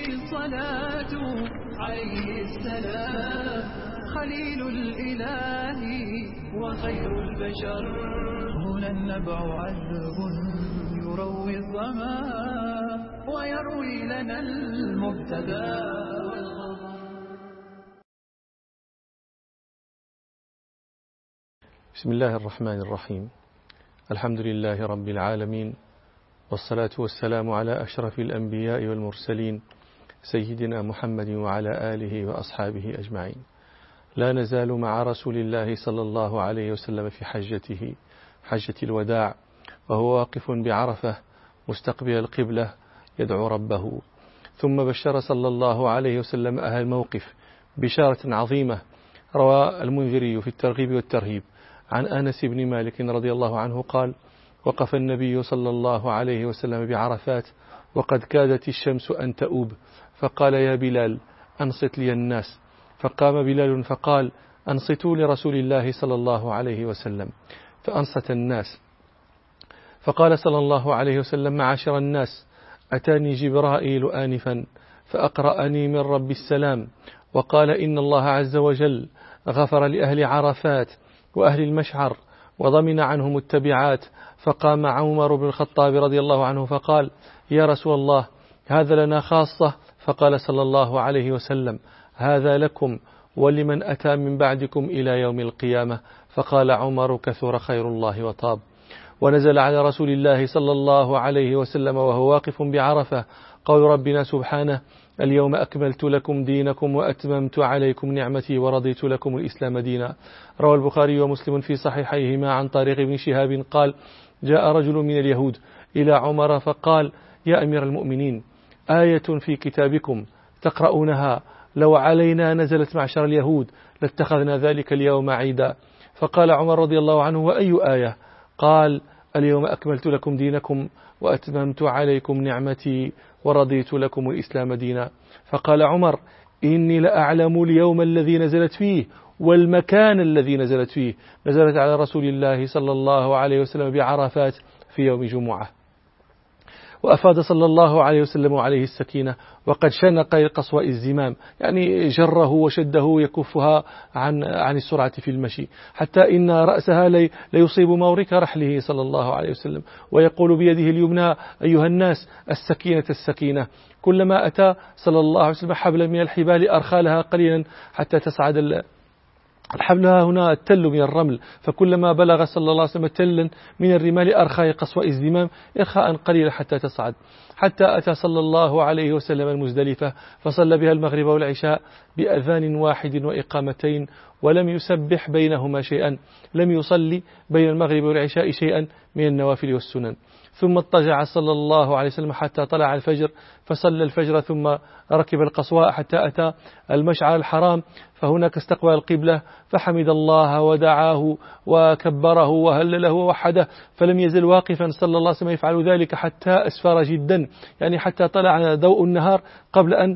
الصلاة عليه السلام خليل الإله وخير البشر. هنا النبع عذب يروي الظما ويروي لنا المبتدى والخبر. بسم الله الرحمن الرحيم. الحمد لله رب العالمين، والصلاة والسلام على أشرف الأنبياء والمرسلين سيدنا محمد وعلى آله وأصحابه أجمعين. لا نزال مع رسول الله صلى الله عليه وسلم في حجته، حجة الوداع، وهو واقف بعرفة مستقبل القبلة يدعو ربه. ثم بشر صلى الله عليه وسلم أهل الموقف بشارة عظيمة. روى المنذري في الترغيب والترهيب عن أنس بن مالك رضي الله عنه قال: وقف النبي صلى الله عليه وسلم بعرفات وقد كادت الشمس أن تؤوب، فقال: يا بلال أنصت لي الناس. فقام بلال فقال: أنصتوا لرسول الله صلى الله عليه وسلم. فأنصت الناس. فقال صلى الله عليه وسلم: معاشر الناس، أتاني جبرائيل آنفا فأقرأني من رب السلام وقال إن الله عز وجل غفر لأهل عرفات وأهل المشعر وضمن عنهم التبعات. فقام عمر بن الخطاب رضي الله عنه فقال: يا رسول الله، هذا لنا خاصة. فقال صلى الله عليه وسلم: هذا لكم ولمن أتى من بعدكم إلى يوم القيامة. فقال عمر: كثر خير الله وطاب. ونزل على رسول الله صلى الله عليه وسلم وهو واقف بعرفة قول ربنا سبحانه: اليوم أكملت لكم دينكم وأتممت عليكم نعمتي ورضيت لكم الإسلام دينا. روى البخاري ومسلم في صحيحيهما عن طريق ابن شهاب قال: جاء رجل من اليهود إلى عمر فقال: يا أمير المؤمنين، آية في كتابكم تقرؤونها لو علينا نزلت معشر اليهود لاتخذنا ذلك اليوم عيدا. فقال عمر رضي الله عنه: وأي آية؟ قال: اليوم أكملت لكم دينكم وأتممت عليكم نعمتي ورضيت لكم الإسلام دينا. فقال عمر: إني لأعلم اليوم الذي نزلت فيه والمكان الذي نزلت فيه. نزلت على رسول الله صلى الله عليه وسلم بعرفات في يوم جمعة. وأفاد صلى الله عليه وسلم عليه السكينة، وقد شنق قصواء الزمام، يعني جره وشده يكفها عن السرعة في المشي، حتى إن رأسها ليصيب مورك رحله صلى الله عليه وسلم، ويقول بيده اليمنى: أيها الناس، السكينة السكينة. كلما أتى صلى الله عليه وسلم حبلا من الحبال أرخى لها قليلا حتى تصعد الحبلها هنا التل من الرمل، فكلما بلغ صلى الله عليه وسلم تلا من الرمال أرخى قصواء الزمام إرخاء قليلا حتى تصعد، حتى أتى صلى الله عليه وسلم المزدلفة فصلى بها المغرب والعشاء بأذان واحد وإقامتين، ولم يسبح بينهما شيئا، لم يصلي بين المغرب والعشاء شيئا من النوافل والسنن. ثم اضطجع صلى الله عليه وسلم حتى طلع الفجر فصلى الفجر، ثم ركب القصواء حتى أتى المشعر الحرام، فهناك استقبل القبلة فحمد الله ودعاه وكبره وهلله ووحده، فلم يزل واقفا صلى الله عليه وسلم يفعل ذلك حتى أسفر جدا، يعني حتى طلع ضوء النهار قبل أن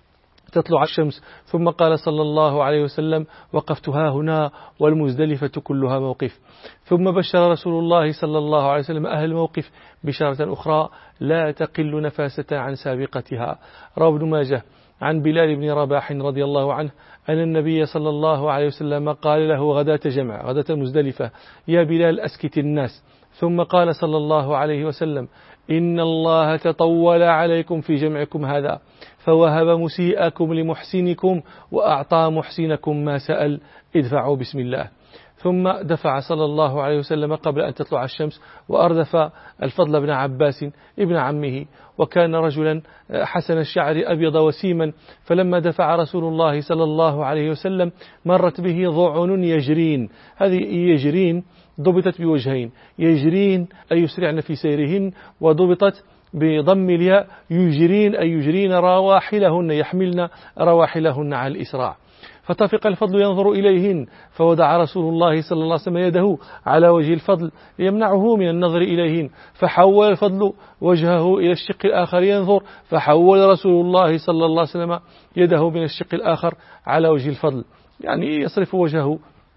تطلع الشمس. ثم قال صلى الله عليه وسلم: وقفت ها هنا والمزدلفة كلها موقف. ثم بشر رسول الله صلى الله عليه وسلم أهل الموقف بشارة أخرى لا تقل نفاسة عن سابقتها. روى ابن ماجه عن بلال بن رباح رضي الله عنه أن النبي صلى الله عليه وسلم قال له غداة جمع، غداة المزدلفة: يا بلال أسكت الناس. ثم قال صلى الله عليه وسلم: إن الله تطول عليكم في جمعكم هذا، فوهب مسيئكم لمحسنكم وأعطى محسنكم ما سأل، ادفعوا بسم الله. ثم دفع صلى الله عليه وسلم قبل أن تطلع الشمس، وأردف الفضل بن عباس ابن عمه، وكان رجلا حسن الشعر أبيض وسيما، فلما دفع رسول الله صلى الله عليه وسلم مرت به ضعن يجرين. هذه يجرين ضبطت بوجهين: يجرين أي يسرعن في سيرهن، وضبطت بضم الياء يجرين أي يجرين رواحلهن، يحملن رواحلهن على الإسراع. فطفق الفضل ينظر إليهن، فوضع رسول الله صلى الله عليه وسلم يده على وجه الفضل يمنعه من النظر إليهن، فحول الفضل وجهه إلى الشق الآخر ينظر، فحول رسول الله صلى الله عليه وسلم يده من الشق الآخر على وجه الفضل، يعني يصرف وجهه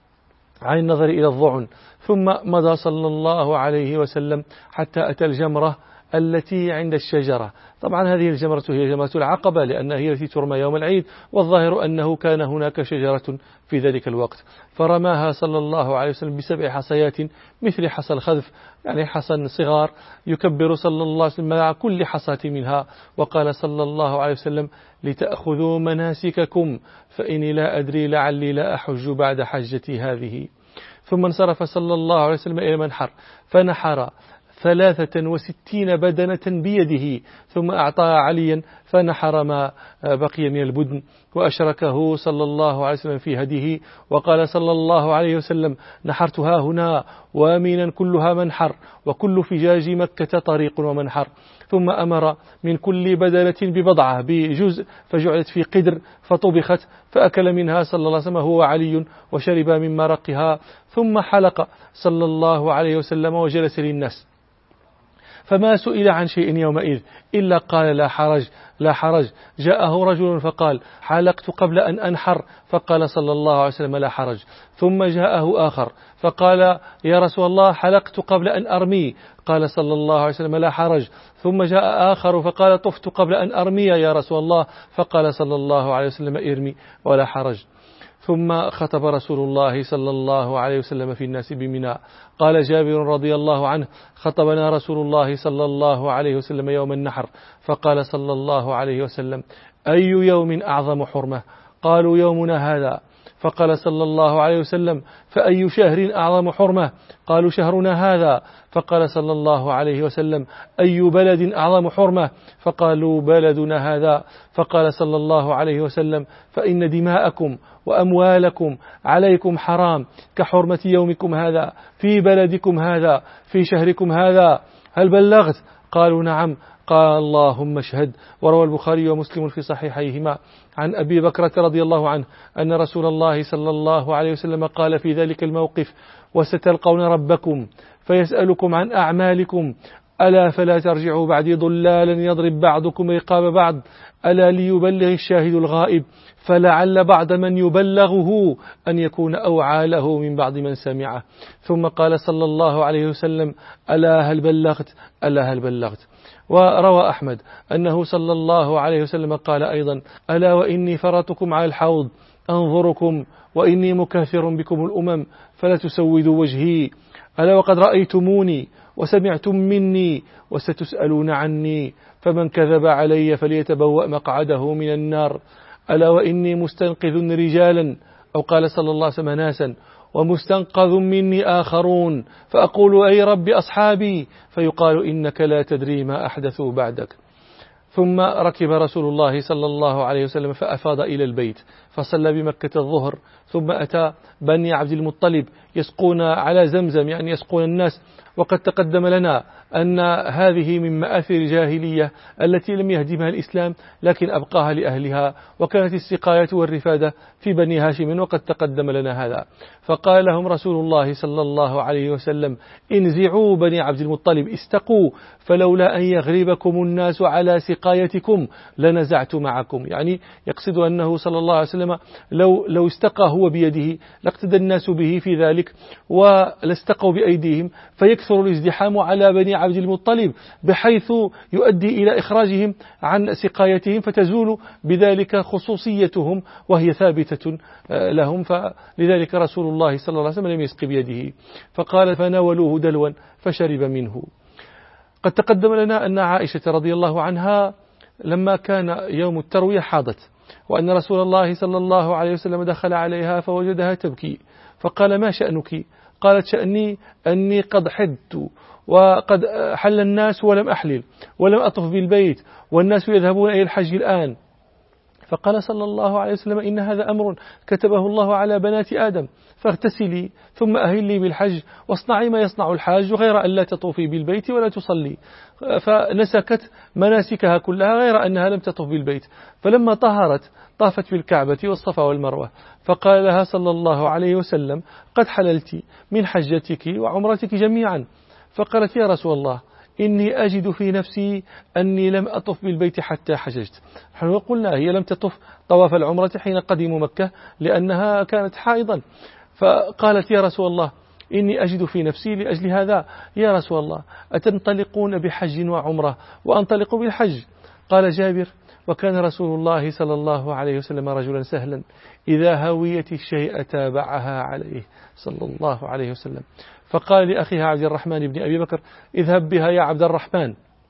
عن النظر إلى الضعن. ثم مضى صلى الله عليه وسلم حتى أتى الجمرة التي عند الشجرة. طبعا هذه الجمرة هي جمرة العقبة لأنها هي التي ترمى يوم العيد، والظاهر أنه كان هناك شجرة في ذلك الوقت، فرماها صلى الله عليه وسلم ب7 حصيات مثل حصى الخذف، يعني حصى صغار، يكبر صلى الله عليه وسلم مع كل حصاة منها، وقال صلى الله عليه وسلم: لتأخذوا مناسككم فإني لا أدري لعلي لا أحج بعد حجتي هذه. ثم انصرف صلى الله عليه وسلم إلى المنحر فنحر 63 بدنة بيده، ثم أعطى عليا فنحر ما بقي من البدن، وأشركه صلى الله عليه وسلم في هديه، وقال صلى الله عليه وسلم: نحرتها هنا ومنا كلها منحر، وكل فجاج مكة طريق ومنحر. ثم أمر من كل بدنة ببضعة بجزء، فجعلت في قدر فطبخت، فأكل منها صلى الله عليه وسلم هو وعلي وشرب من مرقها، ثم حلق صلى الله عليه وسلم وجلس للناس، فما سئل عن شيء يومئذ إلا قال: لا حرج لا حرج. جاءه رجل فقال: حلقت قبل أن أنحر، فقال صلى الله عليه وسلم: لا حرج. ثم جاءه آخر فقال: يا رسول الله حلقت قبل أن أرمي، قال صلى الله عليه وسلم: لا حرج. ثم جاء آخر فقال: طفت قبل أن أرمي يا رسول الله، فقال صلى الله عليه وسلم: ارمي ولا حرج. ثم خطب رسول الله صلى الله عليه وسلم في الناس بمنى. قال جابر رضي الله عنه: خطبنا رسول الله صلى الله عليه وسلم يوم النحر، فقال صلى الله عليه وسلم: أي يوم أعظم حرمة؟ قالوا: يومنا هذا. فقال صلى الله عليه وسلم: فأي شهر أعظم حرمة؟ قالوا: شهرنا هذا. فقال صلى الله عليه وسلم: أي بلد أعظم حرمة؟ فقالوا: بلدنا هذا. فقال صلى الله عليه وسلم: فإن دماءكم وأموالكم عليكم حرام كحرمة يومكم هذا في بلدكم هذا في شهركم هذا، هل بلغت؟ قالوا: نعم. قال: اللهم اشهد. وروى البخاري ومسلم في صحيحيهما عن أبي بكرة رضي الله عنه أن رسول الله صلى الله عليه وسلم قال في ذلك الموقف: وستلقون ربكم فيسألكم عن أعمالكم، ألا فلا ترجعوا بعدي ضلالا يضرب بعضكم رقاب بعض، ألا ليبلغ الشاهد الغائب، فلعل بعض من يبلغه أن يكون أوعى له من بعض من سمعه. ثم قال صلى الله عليه وسلم: ألا هل بلغت؟ ألا هل بلغت؟ وروى أحمد أنه صلى الله عليه وسلم قال أيضا: ألا وإني فرطكم على الحوض أنظركم، وإني مكاثر بكم الأمم فلا تسودوا وجهي، ألا وقد رأيتموني وسمعتم مني وستسألون عني، فمن كذب علي فليتبوأ مقعده من النار، ألا وإني مستنقذ رجالا، أو قال صلى الله عليه وسلم ناسا، ومستنقذ مني آخرون، فأقول: أي رب أصحابي، فيقال: إنك لا تدري ما أحدثوا بعدك. ثم ركب رسول الله صلى الله عليه وسلم فأفاض إلى البيت، فصلى بمكة الظهر، ثم أتى بني عبد المطلب يسقون على زمزم، يعني يسقون الناس. وقد تقدم لنا أن هذه من مآثر الجاهلية التي لم يهدمها الإسلام لكن أبقاها لأهلها، وكانت السقاية والرفادة في بني هاشم، وقد تقدم لنا هذا. فقال لهم رسول الله صلى الله عليه وسلم: انزعوا بني عبد المطلب، استقوا، فلولا أن يغلبكم الناس على سقايتكم لنزعت معكم. يعني يقصد أنه صلى الله عليه وسلم لو استقى هو بيده لاقتدى الناس به في ذلك، ولاستقوا بأيديهم، فيكثر الازدحام على بني عبد المطلب بحيث يؤدي إلى إخراجهم عن سقايتهم، فتزول بذلك خصوصيتهم وهي ثابتة لهم. فلذلك رسول الله صلى الله عليه وسلم لم يسق بيده، فقال: فناولوه دلوا فشرب منه. قد تقدم لنا أن عائشة رضي الله عنها لما كان يوم التروية حاضت، وأن رسول الله صلى الله عليه وسلم دخل عليها فوجدها تبكي، فقال: ما شأنك؟ قالت: شأني أني قد حدت، وقد حل الناس ولم أحلل، ولم أطف بالبيت، والناس يذهبون إلى الحج الآن. فقال صلى الله عليه وسلم: إن هذا أمر كتبه الله على بنات آدم، فاغتسلي ثم أهلي بالحج، واصنعي ما يصنع الحاج، غير أن لا تطوفي بالبيت ولا تصلي. فنسكت مناسكها كلها غير أنها لم تطوف بالبيت. فلما طهرت طافت بالكعبة والصفا والمروة، فقال لها صلى الله عليه وسلم: قد حللت من حجتك وعمرتك جميعا. فقالت: يا رسول الله، إني أجد في نفسي أني لم أطف بالبيت حتى حججت. نحن قلنا هي لم تطف طواف العمرة حين قدموا مكة لأنها كانت حائضا. فقالت: يا رسول الله، إني أجد في نفسي لأجل هذا يا رسول الله أتنطلقون بحج وعمرة وأنطلق بالحج؟ قال جابر: وكان رسول الله صلى الله عليه وسلم رجلا سهلا، إذا هويت الشيء تابعها عليه صلى الله عليه وسلم. فقال لأخيه عبد الرحمن بن أبي بكر: اذهب بها يا عبد الرحمن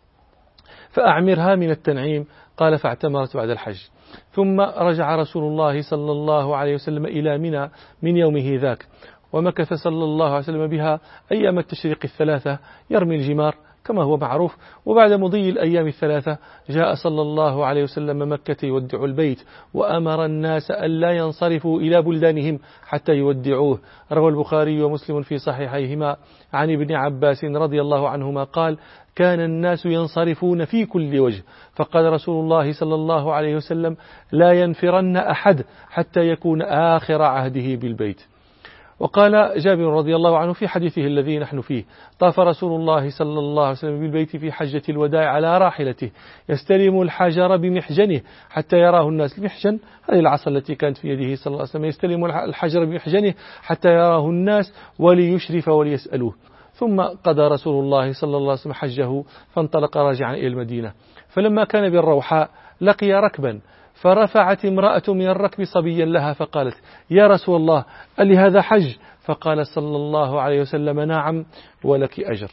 فأعمرها من التنعيم. قال: فاعتمرت بعد الحج. ثم رجع رسول الله صلى الله عليه وسلم إلى منى من يومه ذاك، ومكث صلى الله عليه وسلم بها أيام التشريق الثلاثة يرمي الجمار كما هو معروف. وبعد مضي الأيام الثلاثة جاء صلى الله عليه وسلم مكة يودع البيت، وأمر الناس ألا ينصرفوا إلى بلدانهم حتى يودعوه. روى البخاري ومسلم في صحيحيهما عن ابن عباس رضي الله عنهما قال: كان الناس ينصرفون في كل وجه، فقال رسول الله صلى الله عليه وسلم: لا ينفرن أحد حتى يكون آخر عهده بالبيت. وقال جابر رضي الله عنه في حديثه الذي نحن فيه: طاف رسول الله صلى الله عليه وسلم بالبيت في حجة الوداع على راحلته يستلم الحجر بمحجنه حتى يراه الناس. المحجن هذه العصا التي كانت في يده صلى الله عليه وسلم، يستلم الحجر بمحجنه حتى يراه الناس وليشرف وليسألوه. ثم قضى رسول الله صلى الله عليه وسلم حجه فانطلق راجعا إلى المدينة. فلما كان بالروحاء لقي ركبا، فرفعت امرأة من الركب صبيا لها فقالت: يا رسول الله ألي هذا حج؟ فقال صلى الله عليه وسلم: نعم ولك أجر.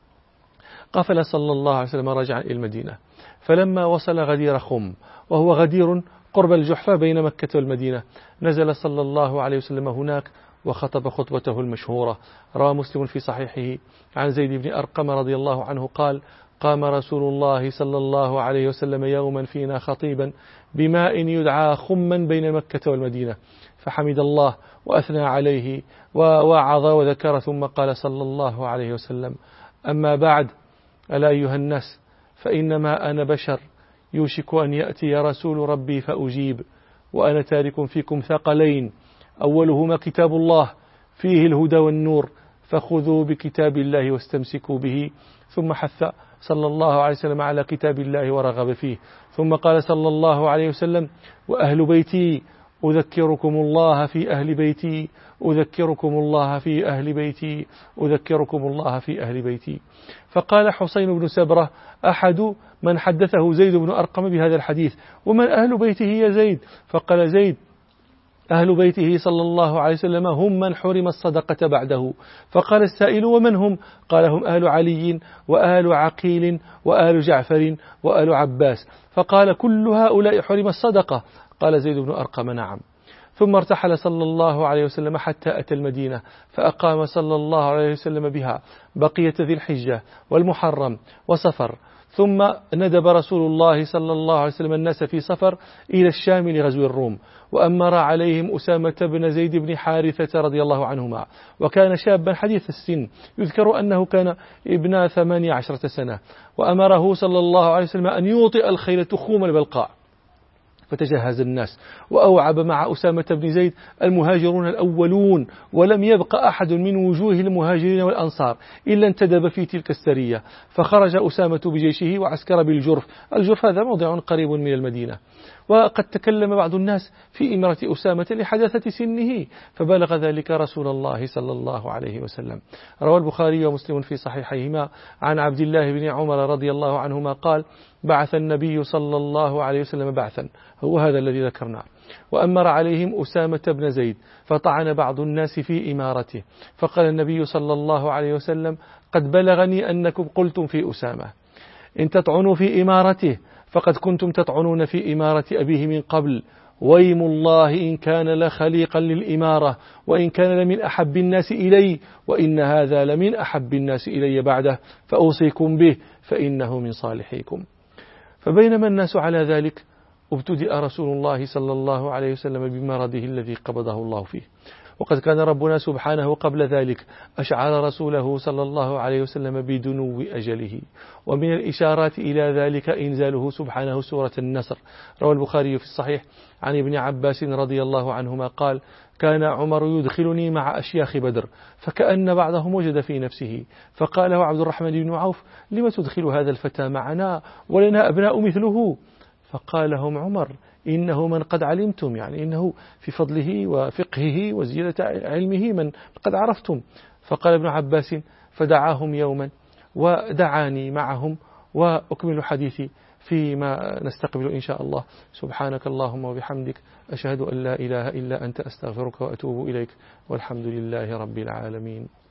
قفل صلى الله عليه وسلم راجعا إلى المدينة، فلما وصل غدير خم، وهو غدير قرب الجحفة بين مكة والمدينة، نزل صلى الله عليه وسلم هناك وخطب خطبته المشهورة. روى مسلم في صحيحه عن زيد بن أرقم رضي الله عنه قال: قام رسول الله صلى الله عليه وسلم يوما فينا خطيبا بماء يدعى خما بين مكة والمدينة، فحمد الله وأثنى عليه ووعظ وذكر، ثم قال صلى الله عليه وسلم: أما بعد، ألا أيها الناس، فإنما أنا بشر يوشك أن يأتي رسول ربي فأجيب، وأنا تارك فيكم ثقلين، أولهما كتاب الله فيه الهدى والنور، فخذوا بكتاب الله واستمسكوا به. ثم حث صلى الله عليه وسلم على كتاب الله ورغب فيه. ثم قال صلى الله عليه وسلم: وأهل بيتي أذكركم الله في أهل بيتي، أذكركم الله في أهل بيتي، أذكركم الله في أهل بيتي. فقال حسين بن سبرة أحد من حدثه زيد بن أرقم بهذا الحديث: ومن أهل بيته يا زيد؟ فقال زيد: أهل بيته صلى الله عليه وسلم هم من حرم الصدقة بعده. فقال السائل: ومن هم؟ قال: هم أهل علي وآل عقيل وآل جعفر وآل عباس. فقال: كل هؤلاء حرم الصدقة؟ قال زيد بن أرقم: نعم. ثم ارتحل صلى الله عليه وسلم حتى أتى المدينة، فأقام صلى الله عليه وسلم بها بقية ذي الحجة والمحرم وصفر. ثم ندب رسول الله صلى الله عليه وسلم الناس في صفر إلى الشام لغزو الروم، وأمر عليهم أسامة بن زيد بن حارثة رضي الله عنهما، وكان شابا حديث السن، يذكر أنه كان ابن 18 سنة، وأمره صلى الله عليه وسلم أن يوطئ الخيل تخوم البلقاء. فتجهز الناس، وأوعب مع أسامة بن زيد المهاجرون الأولون، ولم يبق أحد من وجوه المهاجرين والأنصار إلا انتدب في تلك السرية. فخرج أسامة بجيشه وعسكر بالجرف. الجرف هذا موضع قريب من المدينة. وقد تكلم بعض الناس في إمرة أسامة لحداثة سنه، فبلغ ذلك رسول الله صلى الله عليه وسلم. روى البخاري ومسلم في صحيحيهما عن عبد الله بن عمر رضي الله عنهما قال: بعث النبي صلى الله عليه وسلم بعثا، هو هذا الذي ذكرناه، وأمر عليهم أسامة بن زيد، فطعن بعض الناس في إمارته، فقال النبي صلى الله عليه وسلم: قد بلغني أنكم قلتم في أسامة: إن تطعنوا في إمارته فقد كنتم تطعنون في إمارة أبيه من قبل، ويم الله إن كان لخليقا للإمارة، وإن كان لمن أحب الناس إلي، وإن هذا لمن أحب الناس إلي بعده، فأوصيكم به فإنه من صالحيكم. فبينما الناس على ذلك ابتدأ رسول الله صلى الله عليه وسلم بمرضه الذي قبضه الله فيه، وقد كان ربنا سبحانه قبل ذلك أشعر رسوله صلى الله عليه وسلم بدنو أجله. ومن الإشارات إلى ذلك إنزاله سبحانه سورة النصر. روى البخاري في الصحيح عن ابن عباس رضي الله عنهما قال: كان عمر يدخلني مع أشياخ بدر، فكأن بعضهم وجد في نفسه، فقال له عبد الرحمن بن عوف: لم تدخل هذا الفتى معنا ولنا أبناء مثله؟ فقال لهم عمر: إنه من قد علمتم، يعني إنه في فضله وفقهه وزيادة علمه من قد عرفتم. فقال ابن عباس فدعاهم يوما ودعاني معهم، وأكمل حديثي فيما نستقبل إن شاء الله. سبحانك اللهم وبحمدك، أشهد أن لا إله إلا أنت، أستغفرك وأتوب إليك، والحمد لله رب العالمين.